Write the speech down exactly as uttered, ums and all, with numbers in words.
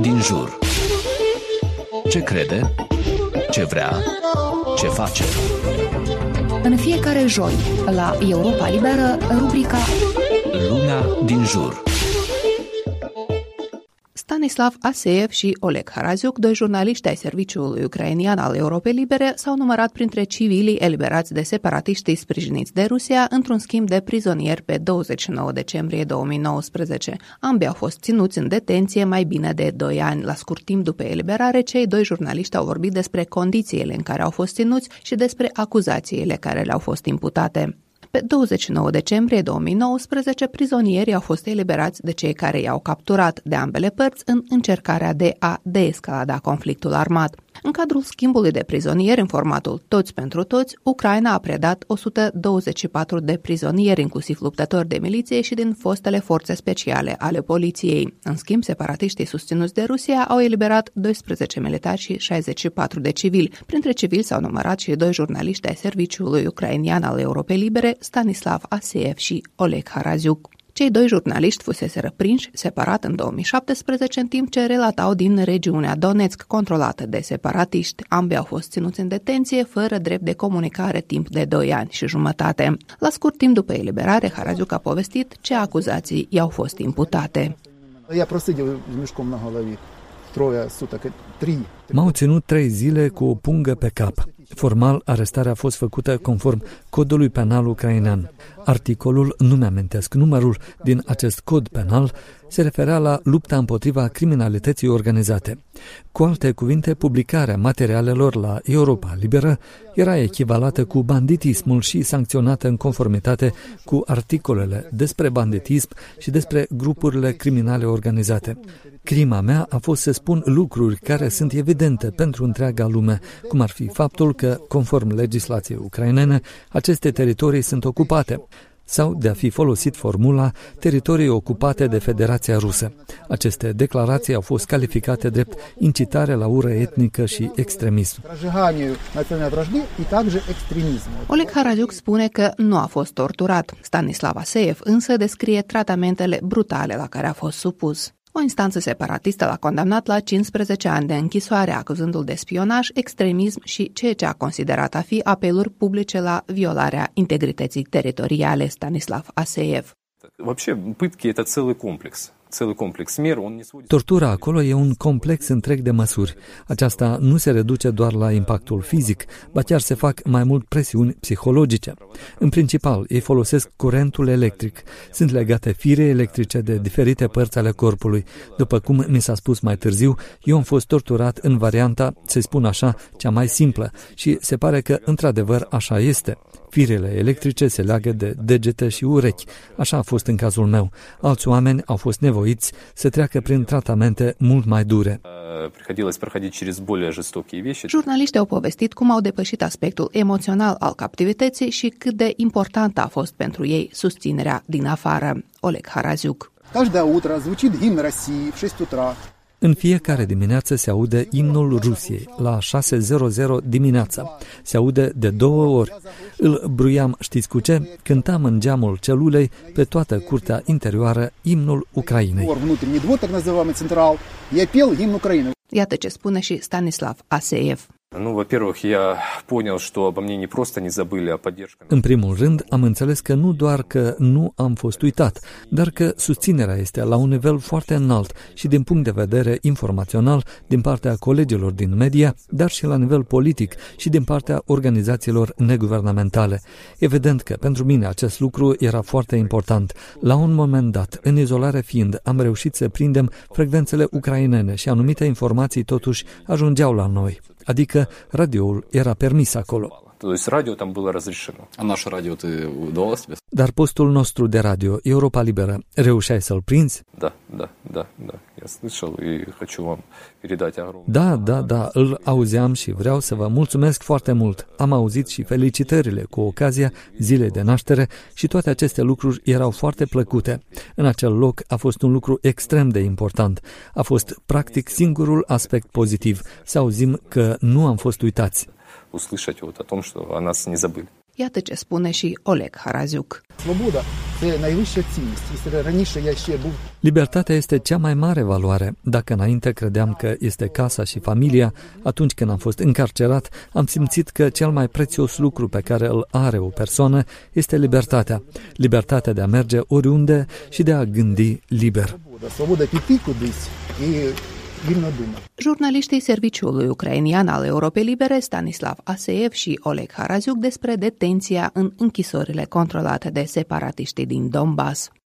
din jur. Ce crede? Ce vrea? Ce face? În fiecare joi, la Europa Liberă, rubrica Lumea din jur. Stanislav Aseev și Oleg Haraziuk, doi jurnaliști ai serviciului ucrainian al Europei Libere, s-au numărat printre civilii eliberați de separatiștii sprijiniți de Rusia într-un schimb de prizonieri pe douăzeci și nouă decembrie două mii nouăsprezece. Ambii au fost ținuți în detenție mai bine de doi ani. La scurt timp după eliberare, cei doi jurnaliști au vorbit despre condițiile în care au fost ținuți și despre acuzațiile care le-au fost imputate. Pe douăzeci și nouă decembrie două mii nouăsprezece, prizonierii au fost eliberați de cei care i-au capturat de ambele părți în încercarea de a deescalada conflictul armat. În cadrul schimbului de prizonieri în formatul Toți pentru Toți, Ucraina a predat o sută douăzeci și patru de prizonieri, inclusiv luptători de miliție și din fostele forțe speciale ale poliției. În schimb, separatiștii susținuți de Rusia au eliberat doisprezece militari și șaizeci și patru de civili. Printre civili s-au numărat și doi jurnaliști ai serviciului ucrainian al Europei Libere, Stanislav Aseev și Oleg Haraziuk. Cei doi jurnaliști fuseseră prinși separat în două mii șaptesprezece, în timp ce relatau din regiunea Donetsk, controlată de separatiști. Ambii au fost ținuți în detenție, fără drept de comunicare, timp de doi ani și jumătate. La scurt timp după eliberare, Haraziuk a povestit ce acuzații i-au fost imputate. M-au ținut trei zile cu o pungă pe cap. Formal, arestarea a fost făcută conform codului penal ucrainean. Articolul, nu mi-amintesc numărul, din acest cod penal se referea la lupta împotriva criminalității organizate. Cu alte cuvinte, publicarea materialelor la Europa Liberă era echivalată cu banditismul și sancționată în conformitate cu articolele despre banditism și despre grupurile criminale organizate. Crima mea a fost să spun lucruri care sunt evidente pentru întreaga lume, cum ar fi faptul că, conform legislației ucrainene, aceste teritorii sunt ocupate, sau de a fi folosit formula teritorii ocupate de Federația Rusă. Aceste declarații au fost calificate drept incitare la ură etnică și extremism. Oleg Haraziuk spune că nu a fost torturat. Stanislav Aseev însă descrie tratamentele brutale la care a fost supus. O instanță separatistă l-a condamnat la cincisprezece ani de închisoare, acuzându-l de spionaj, extremism și ceea ce a considerat a fi apeluri publice la violarea integrității teritoriale. Stanislav Aseev. Tortura acolo e un complex întreg de măsuri. Aceasta nu se reduce doar la impactul fizic, ba chiar se fac mai mult presiuni psihologice. În principal, ei folosesc curentul electric. Sunt legate fire electrice de diferite părți ale corpului. După cum mi s-a spus mai târziu, eu am fost torturat în varianta, să spun așa, cea mai simplă și se pare că într-adevăr așa este. Firele electrice se leagă de degete și urechi. Așa a fost în cazul meu. Alți oameni au fost nevoiți să treacă prin tratamente mult mai dure. Jurnaliștii au povestit cum au depășit aspectul emoțional al captivității și cât de importantă a fost pentru ei susținerea din afară. Oleg Haraziuk. În fiecare dimineață se aude imnul Rusiei, la șase dimineața. Se aude de două ori. Îl bruiam, știți cu ce? Cântam în geamul celulei pe toată curtea interioară imnul Ucrainei. Iată ce spune și Stanislav Aseev. În primul rând, am înțeles că nu doar că nu am fost uitat, dar că susținerea este la un nivel foarte înalt și din punct de vedere informațional din partea colegilor din media, dar și la nivel politic și din partea organizațiilor neguvernamentale. Evident că pentru mine acest lucru era foarte important. La un moment dat, în izolare fiind, am reușit să prindem frecvențele ucrainene și anumite informații totuși ajungeau la noi. Adică radioul era permis acolo. То есть радио там было разрешено. А наше радио ты удалось тебе? Dar postul nostru de radio, Europa Liberă, reușeai să-l prinzi? Da, da, da, da. Я слышал и хочу вам передать огромное. Da, da, da, îl auzeam și vreau să vă mulțumesc foarte mult. Am auzit și felicitările cu ocazia zilei de naștere și toate aceste lucruri erau foarte plăcute. În acel loc a fost un lucru extrem de important. A fost practic singurul aspect pozitiv, să auzim că nu am fost uitați. Услышать вот о том, что о нас не забыли. Iată ce spune și Oleg Haraziuk. Свобода – це найвища цінність. Якщо раніше я ще був Libertatea este cea mai mare valoare. Dacă înainte credeam că este casa și familia, atunci când am fost încarcerat, am simțit că cel mai prețios lucru pe care îl are o persoană este libertatea. Libertatea de a merge oriunde și de a gândi liber. свобода. Свобода піти кудись і вільно думати. Jurnaliștii serviciului ucrainian al Europei Libere, Stanislav Aseev și Oleg Haraziuk, despre detenția în închisorile controlate de separatiștii din Donbass.